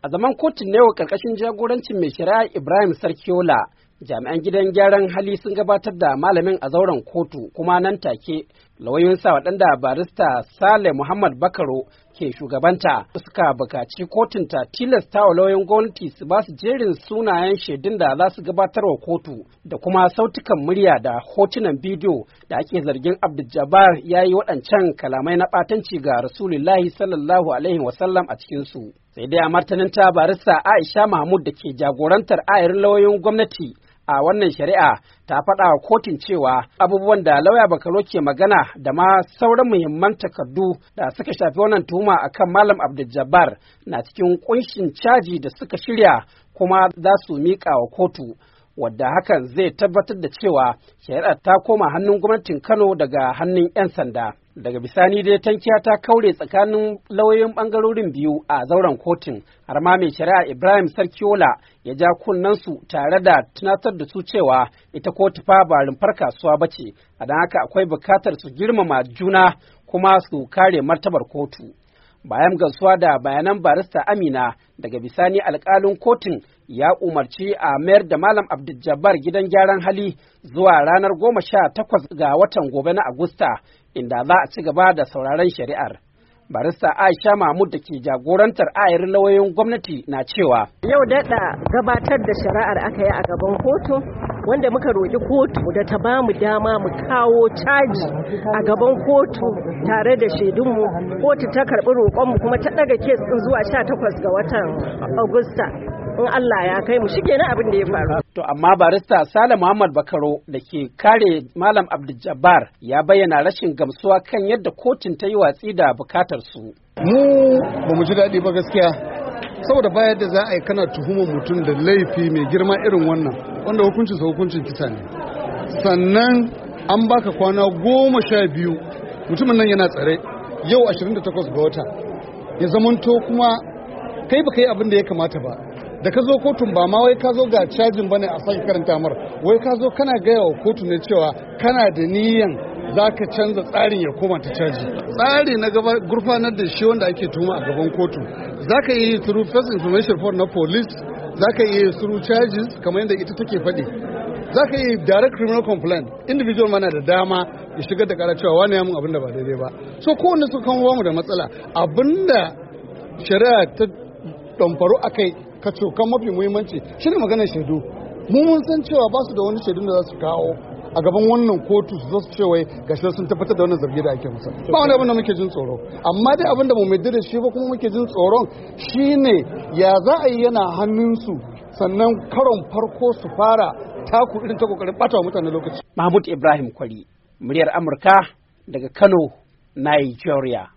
A zaman kotun ne wa karkashin jagorancin mai shari'a Ibrahim Sarkiola, jami'an gidan gyaran hali sun gabatar da malamin a zauren kotu kuma nan take lauyoyinsa waɗanda barista Sale Muhammad Bakaro ke shugabanta suka bukaci kotun ta tilasta wa lauyoyin gwamnati su ba su jerin sunayen shaidun da za su gabatar wa kotu da kuma sautukan murya da hotunan bidiyo da ake zargin Abdul-Jabbar ya yi waɗancan kalamai na ɓatanci ga Rasulullahi sallallahu alaihi wasallam a cikinsu. Sai dai a martanin ta barista Aisha Mahmud da ke jagorantar ayarin lauyoyin gwamnati a wannan shari'a ta faɗa wa kotun cewa abubuwan da lauya Bakaro ke magana da ma sauran muhimman takardu da suka shafi wannan tuhuma akan Malam Abdul-Jabbar na cikin kunshin caji da suka shirya kuma za su miƙa wa kotu, wadda hakan zai tabbatar da cewa shari'ar ta koma hannun gwamnatin Kano daga hannun 'yan sanda. Daga bisani dai tankiya ta kaure tsakanin lauyoyin bangarorin biyu a zauren kotun, har ma mai shari'a Ibrahim Sarkiola ya ja kunnensu tare da tunatar da su cewa ita kotu fa ba rumfar kasuwa ba ce, a don haka akwai bukatar su girmama juna kuma su kare martabar kotu. Bayan gamsuwa da bayanan barista Amina, daga bisani alƙalin kotun ya umarci a mayar da Malam Abdul-Jabbar gidan gyaran hali zuwa ranar 18 ga watan gobe na Agusta, inda za a ci gaba da sauraron shari'ar. Barista Aisha Mahmud da ke jagorantar ayarin lauyoyin gwamnati na cewa yau daɗa gabatar da shari'ar aka yi a gaban kotu, wanda muka roƙi kotu da ta ba mu dama mu kawo caji a gaban kotu tare da shaidunmu. Kotu ta karɓi roƙonmu kuma ta ɗaga kes ɗin zuwa 18 ga watan Agusta. In Allah ya kai mu shige na abin da ya faru. To amma barista Sale Muhammad Bakaro da ke kare Malam Abdul-Jabbar ya bayyana rashin gamsuwa kan yadda kotun ta yi watsi da bukatar su. Mu ba mu ji daɗi ba gaskiya, saboda bayar da za a yi kana tuhumar mutum da laifi mai girma irin wannan, wanda hukuncinsa hukuncin kisa ne. Sannan an baka kwana 12, mutumin nan yana tsare yau 28 ga wata, ya zamanto kuma kai ba kai abin da ya kamata ba. Da ka zo kotun ba ma wai ka zo ga cajin bane a sake karanta mar, wai ka zo kana gaya wa kotu ne cewa kana da niyan za ka canza tsarin ya koma ta caji. Tsari na gurfanar da shi wanda ake tuhuma a gaban kotu za ka yi through first information report na police, za ka yi through charges kamar yadda ita take faɗi, za ka yi direct criminal complaint, individual mana da dama ya shigar da kara cewa wani ya mun abin da ba daidai ba. So kowanne su kan mu da matsala, abinda shari'a ta ɗamfaru a kai ka cokan mafi muhimmanci shine maganar shaidu. Mun san cewa ba su da wani shaidun da za su kawo a gaban wannan kotu su zo su ce wai gashi sun tabbatar da wannan zargi da ake musa. Ba wani abin da muke jin tsoro, amma dai abin da mu mai da shi ba kuma muke jin tsoron shine ya za a yi yana hannunsu sannan karon farko su fara taku irin ta kokarin bata wa mutane lokaci. Mahmud Ibrahim Kwari, muryar Amurka daga Kano, Nigeria.